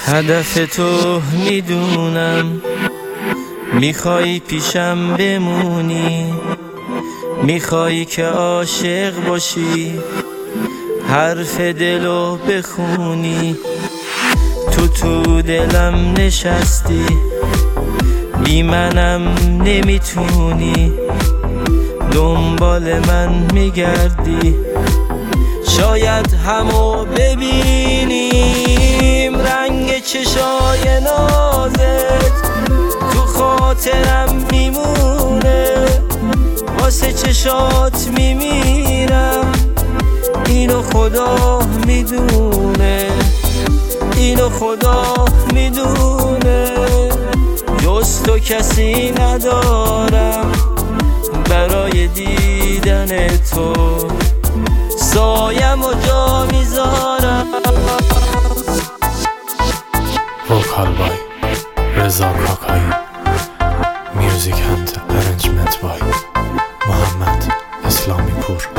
هدف تو میدونم، میخوای پیشم بمونی، میخوای که عاشق باشی، حرف دلو بخونی. تو دلم نشستی، بی منم نمیتونی، دنبال من میگردی. شاید همو ببینیم، رنگ چشای نازت تو خاطرم میمونه، واسه چشات میمیرم. اینو خدا میدونه، اینو خدا میدونه، جز تو کسی ندارم برای دیدن تو، سایم و جا میذارم. وکال بای رضا کاکایی، میوزیک اند ارنجمنت بای محمد اسلامی پور.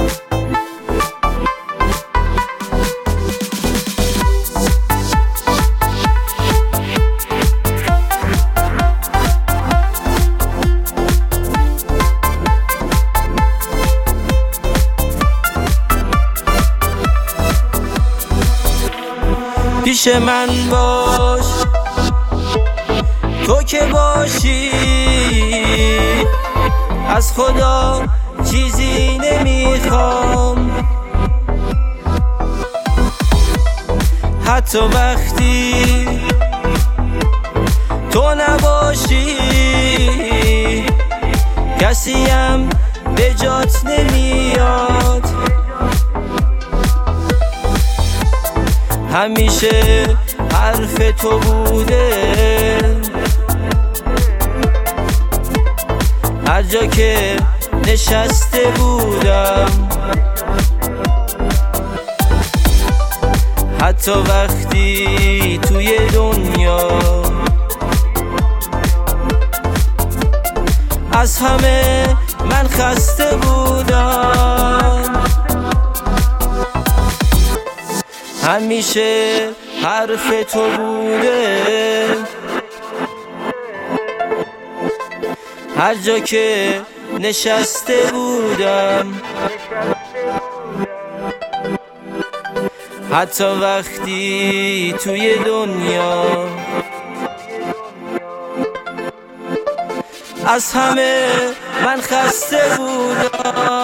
پیش من باش، تو که باشی، از خدا چیزی نمیخوام. حتی وقتی تو نباشی، کسیم به جات نمیاد. همیشه حرف تو بوده، هر جا که نشسته بودم، حتی وقتی توی دنیا از همه من خسته بودم. همیشه حرف تو بوده، هر جا که نشسته بودم، حتی وقتی توی دنیا از همه من خسته بودم.